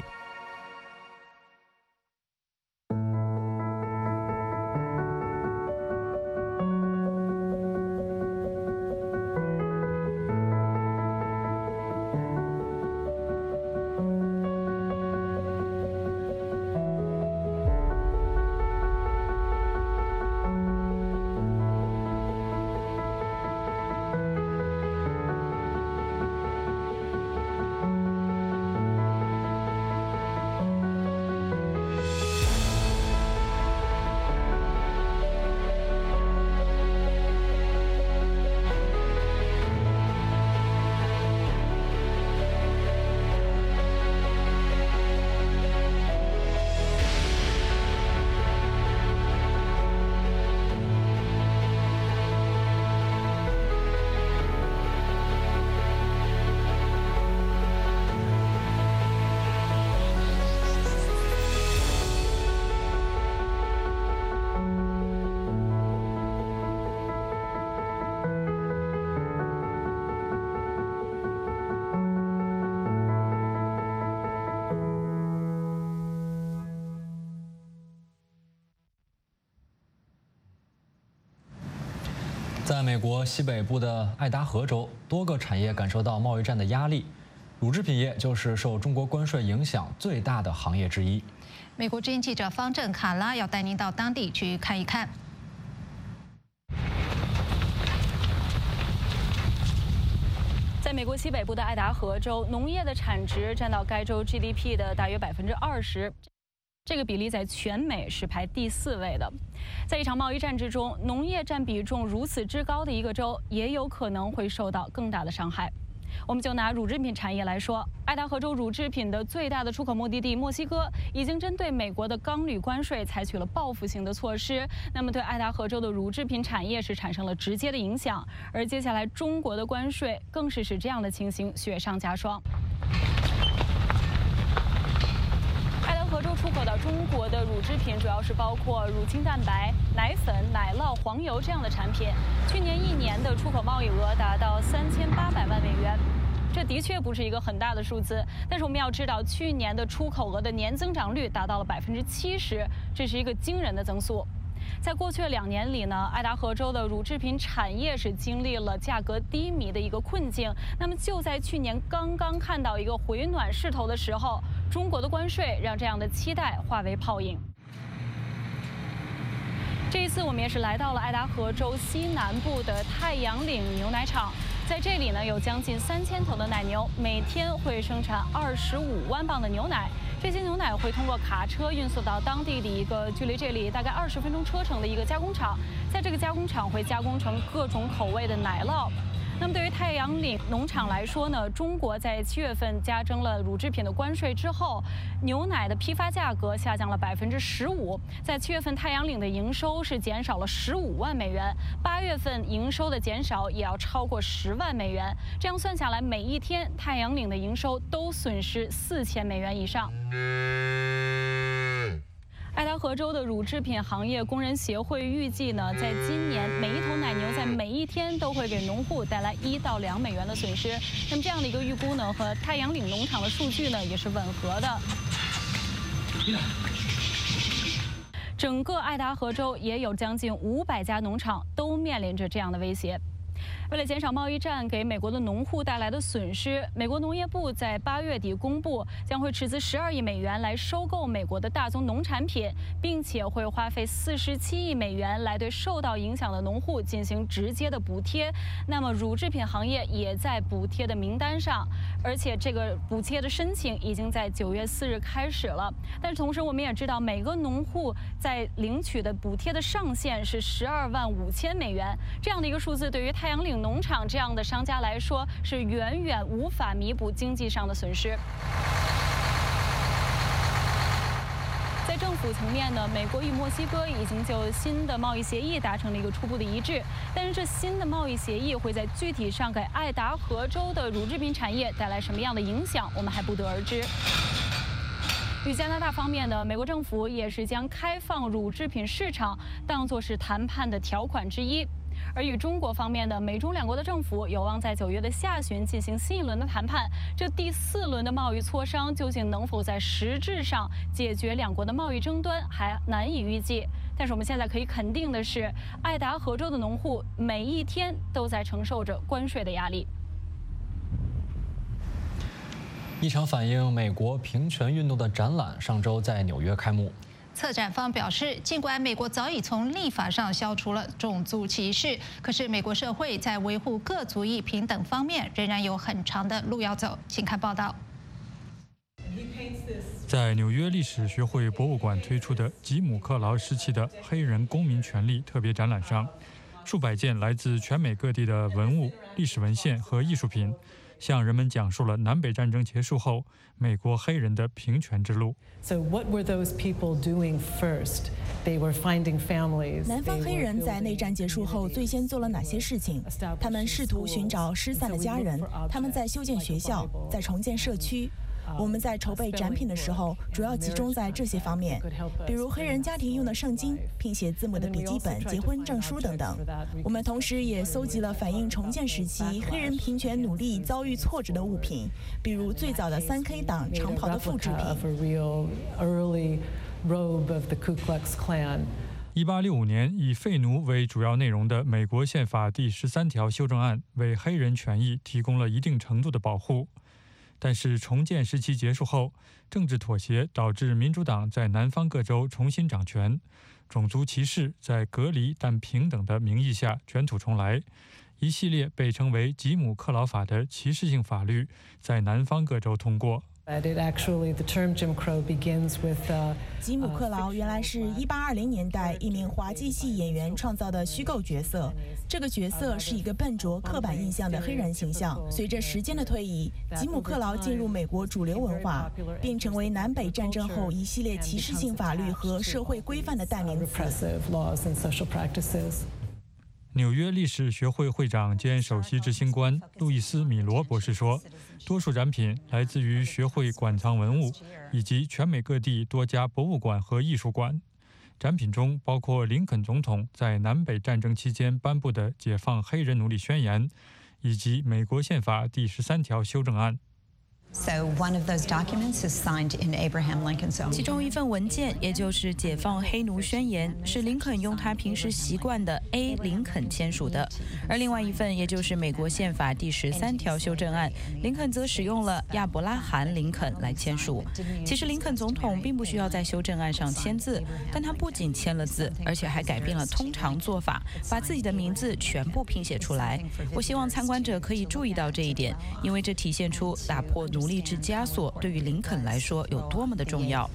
在美国西北部的爱达荷州，多个产业感受到贸易战的压力。乳制品业就是受中国关税影响最大的行业之一。 美国之音记者方正卡拉要带您到当地去看一看。 在美国西北部的爱达荷州，农业的产值占到该州 G D P 的大约百分之二十。这个比例在全美是排第四位的。在一场贸易战之中，农业占比重如此之高的一个州，也有可能会受到更大的伤害。我们就拿乳制品产业来说，爱达荷州乳制品的最大的出口目的地墨西哥已经针对美国的钢铝关税采取了报复性的措施，那么对爱达荷州的乳制品产业是产生了直接的影响。而接下来中国的关税更是使这样的情形雪上加霜。荷州出口到中国的乳制品主要是包括乳清蛋白、奶粉、奶酪、黄油这样的产品。去年一年的出口贸易额达到三千八百万美元，这的确不是一个很大的数字。但是我们要知道，去年的出口额的年增长率达到了百分之七十，这是一个惊人的增速。在过去两年里呢，爱达荷州的乳制品产业是经历了价格低迷的一个困境。那么就在去年刚刚看到一个回暖势头的时候，中国的关税让这样的期待化为泡影。这一次我们也是来到了爱达荷州西南部的太阳岭牛奶厂，在这里呢有将近三千头的奶牛，每天会生产二十五万磅的牛奶。这些牛奶会通过卡车运送到当地的一个距离这里大概二十分钟车程的一个加工厂，在这个加工厂会加工成各种口味的奶酪。 那么对于太阳岭农场来说呢，中国在七月份加征了乳制品的关税之后，牛奶的批发价格下降了百分之十五。在七月份，太阳岭的营收是减少了十五万美元，八月份营收的减少也要超过十万美元。这样算下来，每一天太阳岭的营收都损失四千美元以上。爱达荷州的乳制品行业工人协会预计呢，在今年每一头奶牛在每一天都会给农户带来一到两美元的损失。那么这样的一个预估呢，和太阳岭农场的数据呢也是吻合的。整个爱达荷州也有将近五百家农场都面临着这样的威胁。为了减少贸易战给美国的农户带来的损失，美国农业部在八月底公布，将会斥资十二亿美元来收购美国的大宗农产品，并且会花费四十七亿美元来对受到影响的农户进行直接的补贴。那么乳制品行业也在补贴的名单上，而且这个补贴的申请已经在九月四日开始了。但是同时我们也知道，每个农户在领取的补贴的上限是十二万五千美元，这样的一个数字对于太阳岭农场这样的商家来说是远远无法弥补经济上的损失。在政府层面呢，美国与墨西哥已经就新的贸易协议达成了一个初步的一致，但是这新的贸易协议会在具体上给爱达荷州的乳制品产业带来什么样的影响，我们还不得而知。与加拿大方面呢，美国政府也是将开放乳制品市场当作是谈判的条款之一。而与中国方面呢，美中两国的政府有望在九月的下旬进行新一轮的谈判。这第四轮的贸易磋商究竟能否在实质上解决两国的贸易争端，还难以预计。但是我们现在可以肯定的是，爱达荷州的农户每一天都在承受着关税的压力。 一场反映美国平权运动的展览上周在纽约开幕。 策展方表示，尽管美国早已从立法上消除了种族歧视，可是美国社会在维护各族裔平等方面仍然有很长的路要走。请看报道。 在纽约历史学会博物馆推出的吉姆·克劳时期的黑人公民权利特别展览上，数百件来自全美各地的文物、历史文献和艺术品，向人们讲述了南北战争结束后美国黑人的平权之路。 So what were those people doing first? They were finding families. 南方黑人在内战结束后最先做了哪些事情？他们试图寻找失散的家人，他们在修建学校，在重建社区。我们在筹备展品的时候，主要集中在这些方面，比如黑人家庭用的圣经、拼写字母的笔记本、结婚证书等等。我们同时也搜集了反映重建时期黑人平权努力遭遇挫折的物品，比如最早的三 K 党长袍的复制品。 一八六五年，以废奴为主要内容的美国宪法第十三条修正案为黑人权益提供了一定程度的保护。但是重建时期结束后，政治妥协导致民主党在南方各州重新掌权，种族歧视在隔离但平等的名义下卷土重来，一系列被称为吉姆·克劳法的歧视性法律在南方各州通过。 吉姆·克劳原来是一八二零年代一名滑稽戏演员创造的虚构角色，这个角色是一个笨拙、刻板印象的黑人形象。随着时间的推移，吉姆·克劳进入美国主流文化，并成为南北战争后一系列歧视性法律和社会规范的代名词。 纽约历史学会会长兼首席执行官路易斯·米罗博士说，多数展品来自于学会馆藏文物以及全美各地多家博物馆和艺术馆。展品中包括林肯总统在南北战争期间颁布的解放黑人奴隶宣言，以及美国宪法第十三条修正案。 So one of those documents is signed in Abraham Lincoln's own. 其中一份文件，也就是解放黑奴宣言，是林肯用他平时习惯的 A 林肯签署的，而另外一份，也就是美国宪法第十三条修正案，林肯则使用了亚伯拉罕·林肯来签署。其实林肯总统并不需要在修正案上签字，但他不仅签了字，而且还改变了通常做法，把自己的名字全部拼写出来。我希望参观者可以注意到这一点，因为这体现出打破奴隶制枷锁对于林肯来说有多么的重要。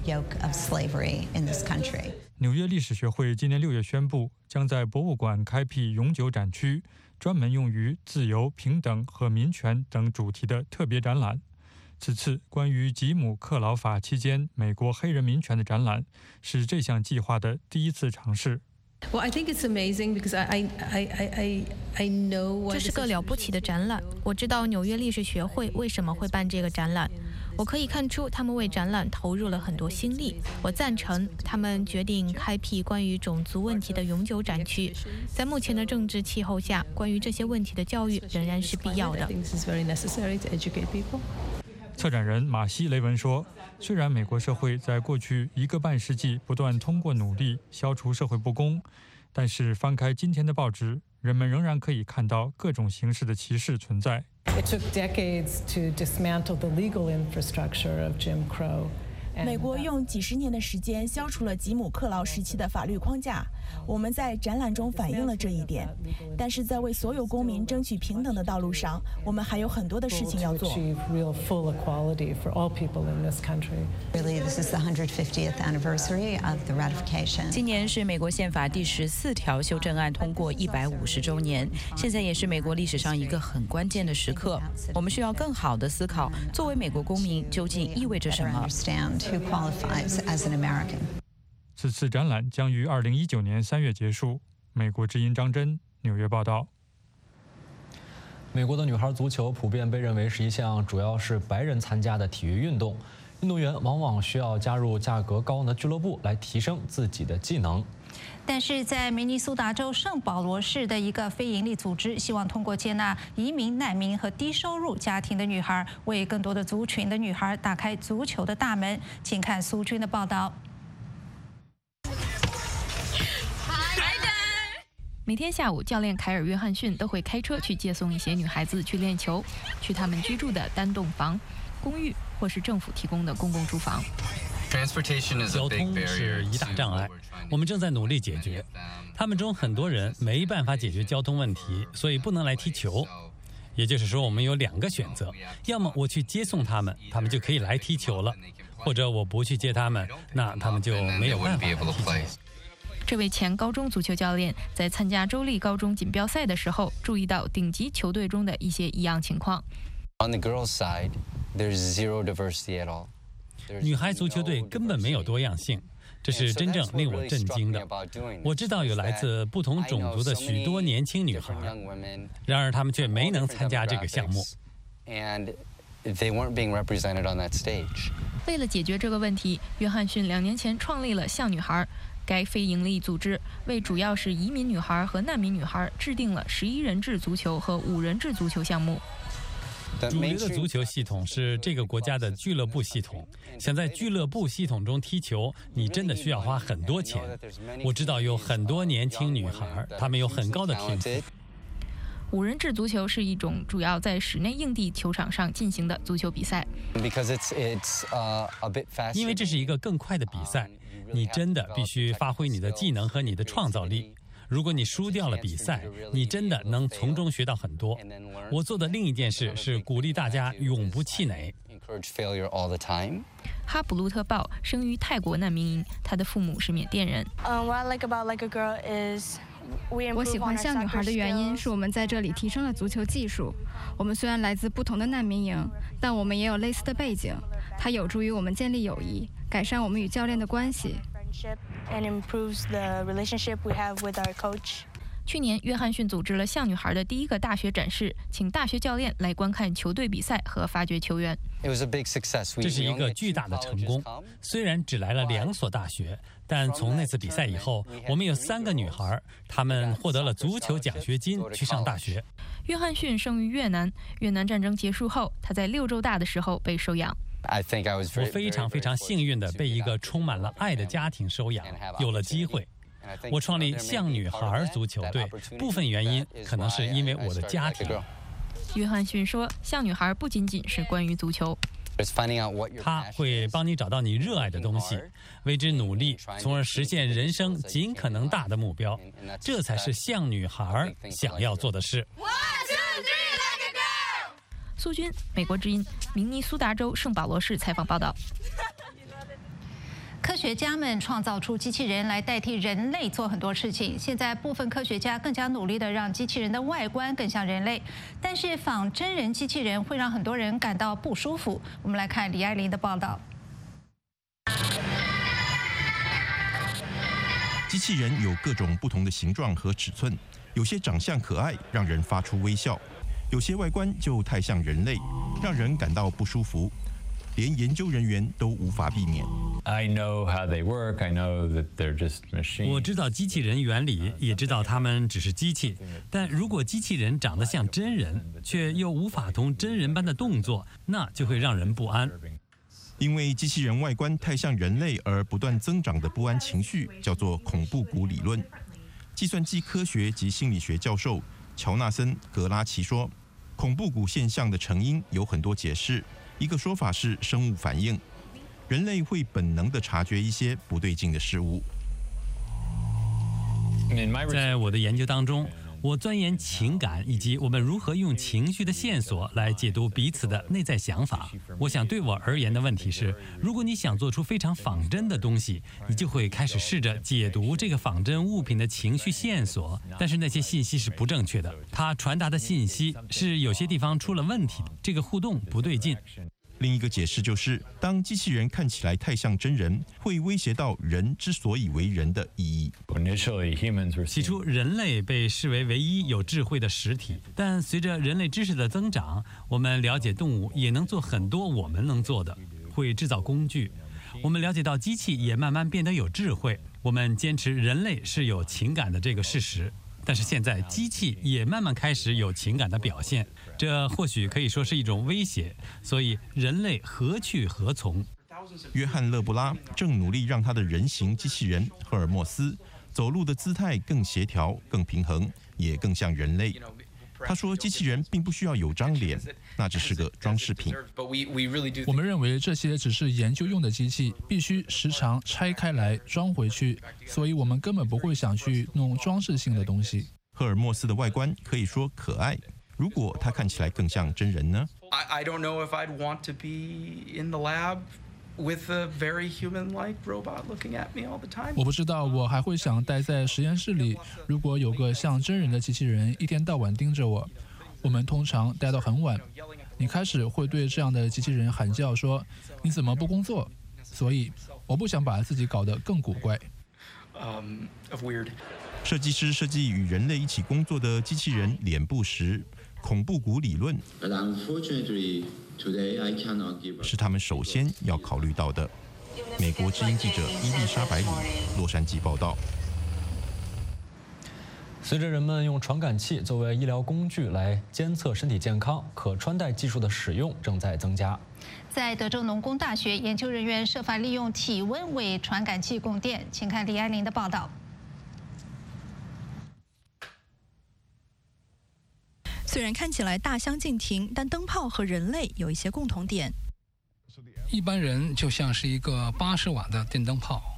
纽约历史学会今年六月宣布，将在博物馆开辟永久展区， 专门用于自由、平等和民权等主题的特别展览。此次关于吉姆·克劳法期间美国黑人民权的展览是这项计划的第一次尝试。 Well, I think it's amazing because I, I, I, I know. 这是个了不起的展览。我知道纽约历史学会为什么会办这个展览。我可以看出他们为展览投入了很多心力。我赞成他们决定开辟关于种族问题的永久展区。在目前的政治气候下，关于这些问题的教育仍然是必要的。 策展人马西·雷文说，虽然美国社会在过去一个半世纪不断通过努力消除社会不公，但是翻开今天的报纸，人们仍然可以看到各种形式的歧视存在。 It took decades to dismantle the legal infrastructure of Jim Crow. 美国用几十年的时间消除了吉姆·克劳时期的法律框架，我们在展览中反映了这一点。但是在为所有公民争取平等的道路上，我们还有很多的事情要做。 今年是美国宪法第十四条修正案通过一百五十周年，现在也是美国历史上一个很关键的时刻。我们需要更好地思考，作为美国公民究竟意味着什么。 Who qualifies as an American. 此次展览将于二零一九年三月结束。美国之音张真，纽约报道。 美国的女孩足球普遍被认为是一项主要是白人参加的体育运动，运动员往往需要加入价格高昂的俱乐部来提升自己的技能。 但是在明尼苏达州圣保罗市的一个非营利组织，希望通过接纳移民、难民和低收入家庭的女孩，为更多的族群的女孩打开足球的大门。请看苏军的报道。 每天下午，教练凯尔·约翰逊都会开车去接送一些女孩子去练球，去她们居住的单栋房、公寓或是政府提供的公共住房。 交通是一大障碍，我们正在努力解决。他们中很多人没办法解决交通问题，所以不能来踢球。也就是说，我们有两个选择：要么我去接送他们，他们就可以来踢球了；或者我不去接他们，那他们就没有办法来踢球。 这位前高中足球教练在参加州立高中锦标赛的时候，注意到顶级球队中的一些异样情况。 On the girls' side, there's zero diversity at all. 女孩足球队根本没有多样性，这是真正令我震惊的。我知道有来自不同种族的许多年轻女孩，然而她们却没能参加这个项目。 为了解决这个问题，约翰逊两年前创立了像女孩。该非营利组织为主要是移民女孩和难民女孩制定了十一人制足球和五人制足球项目。 主流的足球系统是这个国家的俱乐部系统。想在俱乐部系统中踢球，你真的需要花很多钱。我知道有很多年轻女孩，她们有很高的天赋。 五人制足球是一种主要在室内硬地球场上进行的足球比赛。 因为这是一个更快的比赛，你真的必须发挥你的技能和你的创造力。如果你输掉了比赛，你真的能从中学到很多。我做的另一件事是鼓励大家永不气馁。 哈普路特鲍生于泰国难民营，他的父母是缅甸人。 我喜欢像女孩的原因是我们在这里提升了足球技术。我们虽然来自不同的难民营，但我们也有类似的背景，它有助于我们建立友谊，改善我们与教练的关系。 去年，约翰逊组织了像女孩的第一个大学展示，请大学教练来观看球队比赛和发掘球员。 这是一个巨大的成功。虽然只来了两所大学，但从那次比赛以后，我们有三个女孩，她们获得了足球奖学金去上大学。 约翰逊生于越南，越南战争结束后，他在六周大的时候被收养。 我非常非常幸运地被一个充满了爱的家庭收养，有了机会。我创立像女孩足球队，部分原因可能是因为我的家庭。 约翰逊说，像女孩不仅仅是关于足球， 他会帮你找到你热爱的东西，为之努力，从而实现人生尽可能大的目标。这才是像女孩想要做的事。 苏军，美国之音，明尼苏达州圣保罗市采访报道。 科学家们创造出机器人来代替人类做很多事情。现在部分科学家更加努力地让机器人的外观更像人类，但是仿真人机器人会让很多人感到不舒服。我们来看李爱玲的报道。 机器人有各种不同的形状和尺寸，有些长相可爱，让人发出微笑；有些外观就太像人类，让人感到不舒服。连研究人员都无法避免。 I know how they work. I know that they're just machines. 我知道机器人原理，也知道它们只是机器。但如果机器人长得像真人，却又无法同真人般的动作，那就会让人不安。 因为机器人外观太像人类而不断增长的不安情绪，叫做恐怖谷理论。计算机科学及心理学教授乔纳森·格拉奇说，恐怖谷现象的成因有很多解释。一个说法是生物反应，人类会本能地察觉一些不对劲的事物。 在我的研究当中，我钻研情感以及我们如何用情绪的线索来解读彼此的内在想法。我想对我而言的问题是，如果你想做出非常仿真的东西，你就会开始试着解读这个仿真物品的情绪线索，但是那些信息是不正确的，它传达的信息是有些地方出了问题，这个互动不对劲。 另一个解释就是，当机器人看起来太像真人，会威胁到人之所以为人的意义。 起初，人类被视为唯一有智慧的实体，但随着人类知识的增长，我们了解动物也能做很多我们能做的，会制造工具。我们了解到机器也慢慢变得有智慧。我们坚持人类是有情感的这个事实。但是现在，机器也慢慢开始有情感的表现，这或许可以说是一种威胁。所以，人类何去何从？ 约翰·勒布拉正努力让他的人形机器人赫尔墨斯走路的姿态更协调、更平衡，也更像人类。他说，机器人并不需要有张脸，那只是个装饰品。 我们认为这些只是研究用的机器，必须时常拆开来装回去，所以我们根本不会想去弄装饰性的东西。 赫尔墨斯的外观可以说可爱，如果它看起来更像真人呢？ I don't know if I'd want to be in the lab with a very human-like robot looking at me all the time. 我不知道我还会想待在实验室里，如果有个像真人的机器人一天到晚盯着我。我们通常待到很晚，你开始会对这样的机器人喊叫说：“你怎么不工作？”所以我不想把自己搞得更古怪。 Um, of weird. 设计师设计与人类一起工作的机器人脸部时，恐怖谷理论是他们首先要考虑到的。美国之音记者伊丽莎白里，洛杉矶报道。 随着人们用传感器作为医疗工具来监测身体健康，可穿戴技术的使用正在增加。 在德州农工大学，研究人员设法利用体温为传感器供电。请看李安玲的报道。 虽然看起来大相径庭，但灯泡和人类有一些共同点。 一般人就像是一个八十瓦的电灯泡。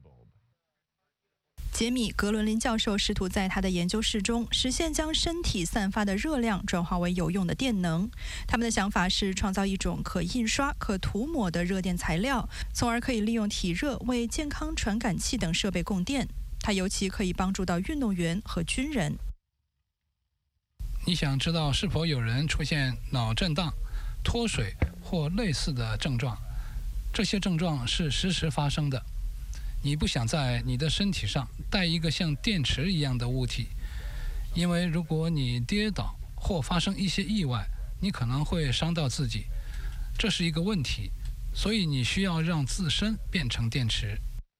杰米·格伦林教授试图在他的研究室中实现将身体散发的热量转化为有用的电能。他们的想法是创造一种可印刷、可涂抹的热电材料，从而可以利用体热为健康传感器等设备供电。它尤其可以帮助到运动员和军人。 你想知道是否有人出现脑震荡、脱水或类似的症状？这些症状是实时发生的。你不想在你的身体上带一个像电池一样的物体，因为如果你跌倒或发生一些意外，你可能会伤到自己，这是一个问题。所以你需要让自身变成电池。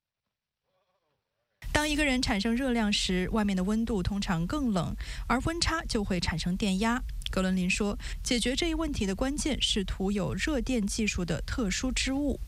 当一个人产生热量时，外面的温度通常更冷，而温差就会产生电压。格伦林说，解决这一问题的关键是涂有热电技术的特殊织物。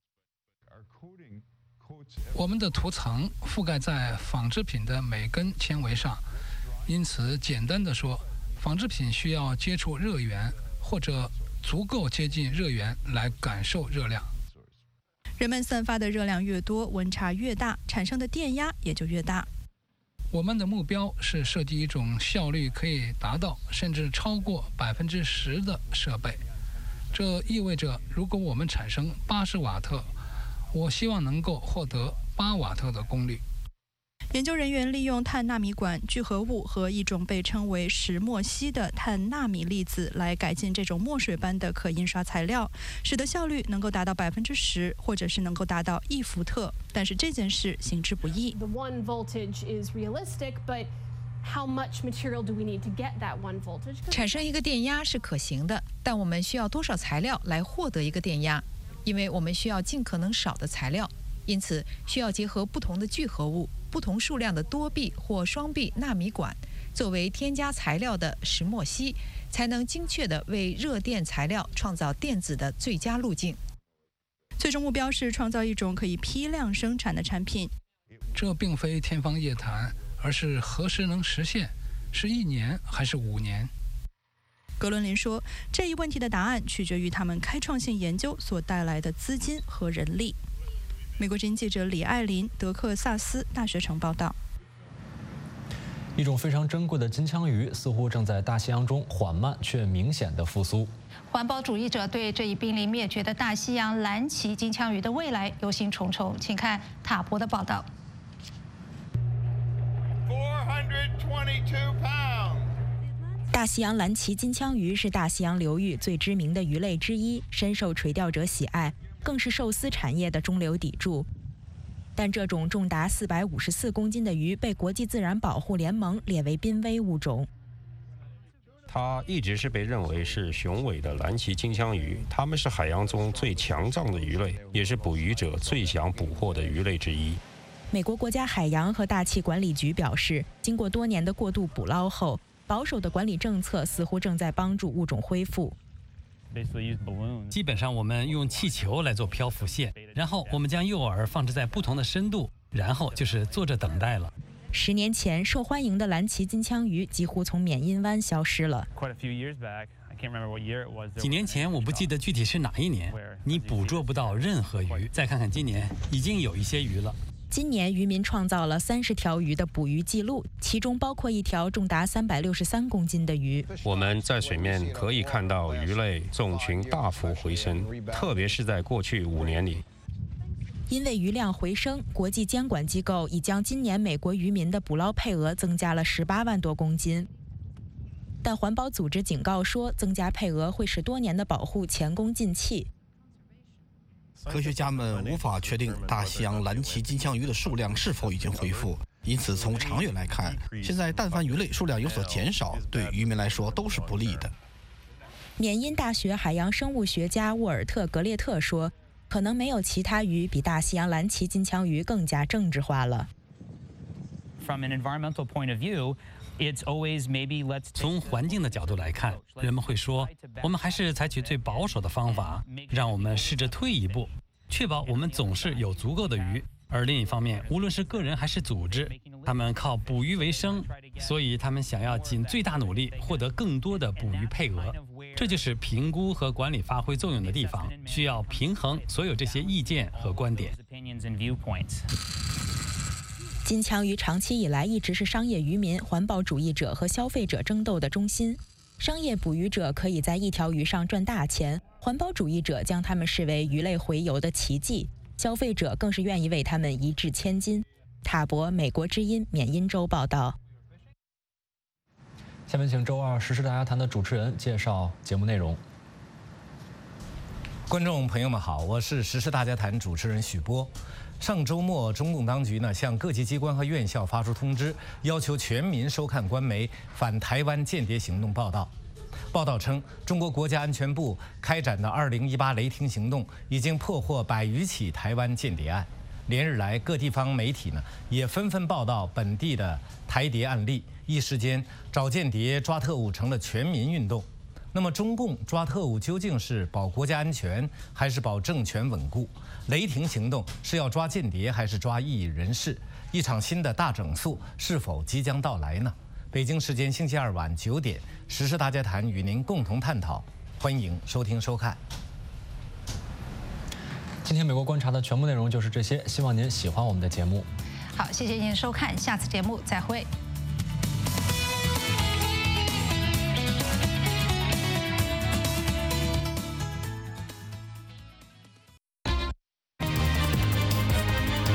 我们的涂层覆盖在纺织品的每根纤维上，因此简单的说，纺织品需要接触热源或者足够接近热源来感受热量。 人们散发的热量越多，温差越大，产生的电压也就越大。 我们的目标是设计一种效率可以达到甚至超过百分之十的设备。这意味着，如果我们产生八十瓦特， 我希望能够获得八瓦特的功率。 研究人员利用碳纳米管聚合物和一种被称为石墨烯的碳纳米粒子来改进这种墨水般的可印刷材料，使得效率能够达到百分之十，或者是能够达到一伏特。但是这件事行之不易。 The one voltage is realistic, but how much material do we need to get that one voltage? 产生一个电压是可行的，但我们需要多少材料来获得一个电压？因为我们需要尽可能少的材料，因此需要结合不同的聚合物。不同数量的多臂或双臂纳米管作为添加材料的石墨烯，才能精确地为热电材料创造电子的最佳路径。 最终目标是创造一种可以批量生产的产品。 这并非天方夜谭，而是何时能实现？是一年还是五年？ 格伦林说，这一问题的答案取决于他们开创性研究所带来的资金和人力。美国之音记者李爱琳，德克萨斯大学城报道。 一种非常珍贵的金枪鱼似乎正在大西洋中缓慢却明显的复苏。 环保主义者对这一濒临灭绝的大西洋蓝鳍金枪鱼的未来忧心忡忡，请看塔博的报道。 大西洋蓝鳍金枪鱼是大西洋流域最知名的鱼类之一，深受垂钓者喜爱。更是寿司产业的中流砥柱，但这种重达四百五十四公斤的鱼被国际自然保护联盟列为濒危物种。 它一直是被认为是雄伟的蓝鳍金枪鱼，它们是海洋中最强壮的鱼类，也是捕鱼者最想捕获的鱼类之一。 美国国家海洋和大气管理局表示，经过多年的过度捕捞后，保守的管理政策似乎正在帮助物种恢复。 基本上，我们用气球来做漂浮线，然后我们将诱饵放置在不同的深度，然后就是坐着等待了。 十年前，受欢迎的蓝鳍金枪鱼几乎从缅因湾消失了。 几年前，我不记得具体是哪一年，你捕捉不到任何鱼。再看看今年，已经有一些鱼了。 今年，渔民创造了三十条鱼的捕鱼记录，其中包括一条重达三百六十三公斤的鱼。 我们在水面可以看到鱼类种群大幅回升，特别是在过去五年里。 因为鱼量回升，国际监管机构已将今年美国渔民的捕捞配额增加了十八万多公斤。但环保组织警告说，增加配额会使多年的保护前功尽弃。 科学家们无法确定大西洋蓝鳍金枪鱼的数量是否已经恢复，因此从长远来看，现在但凡鱼类数量有所减少，对渔民来说都是不利的。 缅因大学海洋生物学家沃尔特·格列特说，可能没有其他鱼比大西洋蓝鳍金枪鱼更加政治化了。 From an environmental point of view, it's always maybe let's. 从环境的角度来看，人们会说，我们还是采取最保守的方法，让我们试着退一步，确保我们总是有足够的鱼。而另一方面，无论是个人还是组织，他们靠捕鱼为生，所以他们想要尽最大努力获得更多的捕鱼配额。这就是评估和管理发挥作用的地方，需要平衡所有这些意见和观点。 金枪鱼长期以来一直是商业渔民、环保主义者和消费者争斗的中心。商业捕鱼者可以在一条鱼上赚大钱，环保主义者将它们视为鱼类洄游的奇迹，消费者更是愿意为它们一掷千金。塔博，美国之音缅因州报道。 下面请周二时事大家谈的主持人介绍节目内容。 观众朋友们好，我是时事大家谈主持人许波。上周末，中共当局呢向各级机关和院校发出通知，要求全民收看官媒反台湾间谍行动报道。报道称，中国国家安全部开展的二零一八雷霆行动已经破获百余起台湾间谍案。连日来，各地方媒体呢也纷纷报道本地的台谍案例，一时间找间谍、抓特务成了全民运动。那么，中共抓特务究竟是保国家安全，还是保政权稳固？雷霆行动是要抓间谍，还是抓异议人士？一场新的大整肃是否即将到来呢？北京时间星期二晚九点，时事大家谈与您共同探讨，欢迎收听收看。 今天美国观察的全部内容就是这些，希望您喜欢我们的节目。 好，谢谢您收看，下次节目再会。